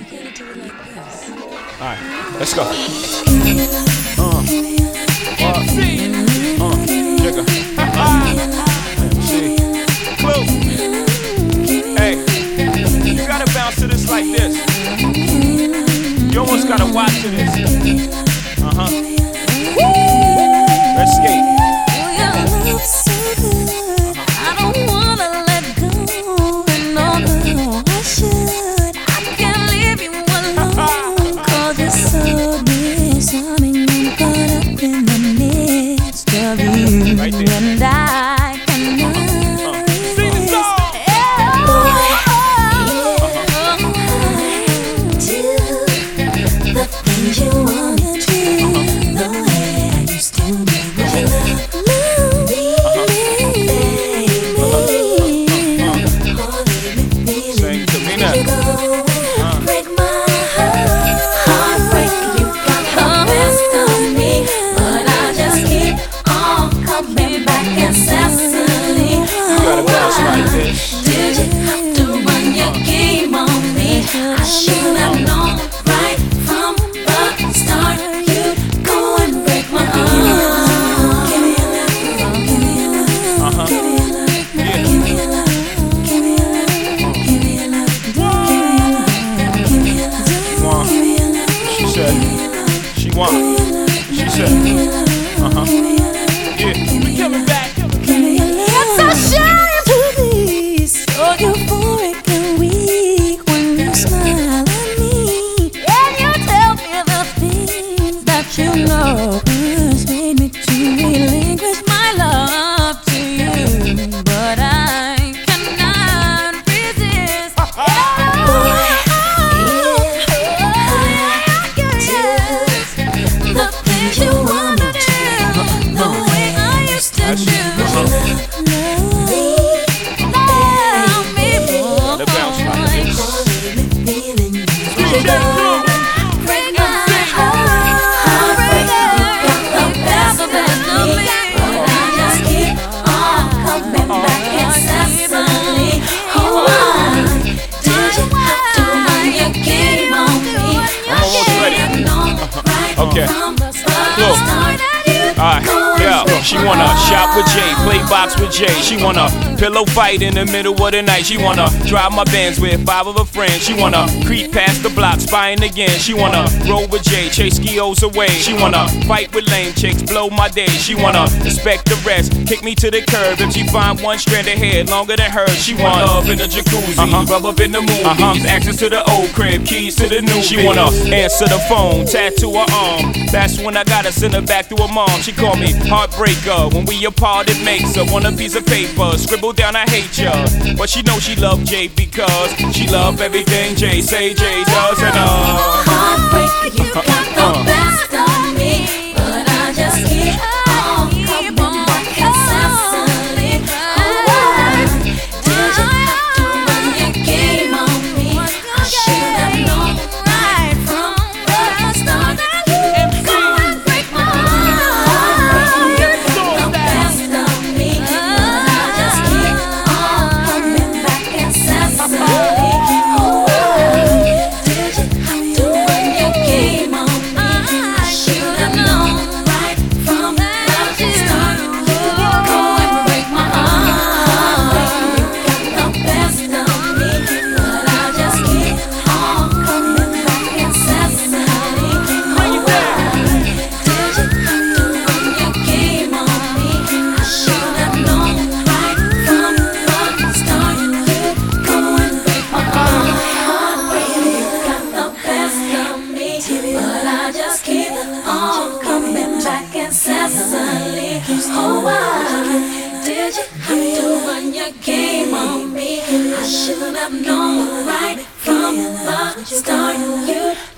Alright, let's go. Jigga. See. Clue. Hey, you gotta bounce to this like this. You almost gotta watch to this. Let's skate. Right there. And I cannot Sing the song. do the things you wanna do the way I used to do. Sing to me now. Break my heart, break you got the best of me, but I just keep on coming back incessantly. You gotta bounce like this. Did you have to run your game on me? I should have known right from the start you'd go and break my heart. Give me a love, give me a love, give me a love, give me a love, give me a love, give me a love, give me a love, give me a love. She said, she want. She said, yeah, we coming back. It's a shame to be so euphoric and weak when you smile at me and you tell me the things that you know persuade me to relinquish my love to you, but I cannot resist. The things you wanna do, the way I used to do. Let bounce like this. Break my heart, break you got the best of me, but I just keep on coming back incessantly. Oh, why did you have to run your game on me? I should have known right Okay. from the start you'd Alright, go yeah, and break she my wanna shop with heart. Jay, play box with Jay. She wanna pillow fight in the middle of the night. She wanna drive my Benz with 5 of her friends. She wanna creep past the block, spying again. She wanna roll with Jay, chase skios away. She wanna fight with lame chicks, blow my day. She wanna respect the rest, kick me to the curb. If she find one strand of hair longer than hers, she want love in the jacuzzi, rub up in the movies, access to the old crib, keys to the new. She wanna answer the phone, tattoo her arm. That's when I gotta send her back to her mom. She call me heartbreaker. When we apart, it makes her want a piece of paper. Scribble down, I hate ya. But she know she love Jay because she love everything Jay say Jay does. And Heartbreak, you got the best of me, but I just keep on coming back incessantly. Oh, why did you have to run your game on me? I should have known right from the start that you'd go and break my heart. You got the best of me, but I just keep on coming back incessantly. Oh, why did you have to run your game on me? I should have known right from the start you'd go and break my heart. You got the best of me, but I just keep on coming back incessantly. Oh, why did you have to run your game on me? I should have known right from the start you'd go and break my heart. Baby, you got the best of me, but I just keep on coming back incessantly. Oh, why did you have to run your game on me? I should have known right from the start you'd